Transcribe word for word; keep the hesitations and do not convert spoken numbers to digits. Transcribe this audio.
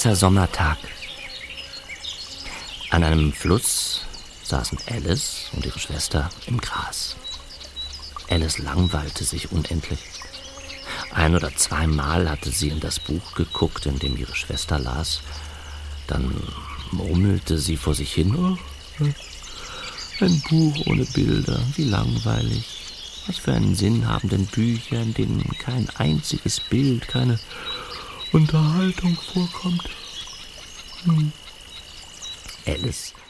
heißer Sommertag. An einem Fluss saßen Alice und ihre Schwester im Gras. Alice langweilte sich unendlich. Ein oder zweimal hatte sie in das Buch geguckt, in dem ihre Schwester las. Dann murmelte sie vor sich hin: oh, ein Buch ohne Bilder, wie langweilig. Was für einen Sinn haben denn Bücher, in denen kein einziges Bild, keine Unterhaltung vorkommt? Hm. Alice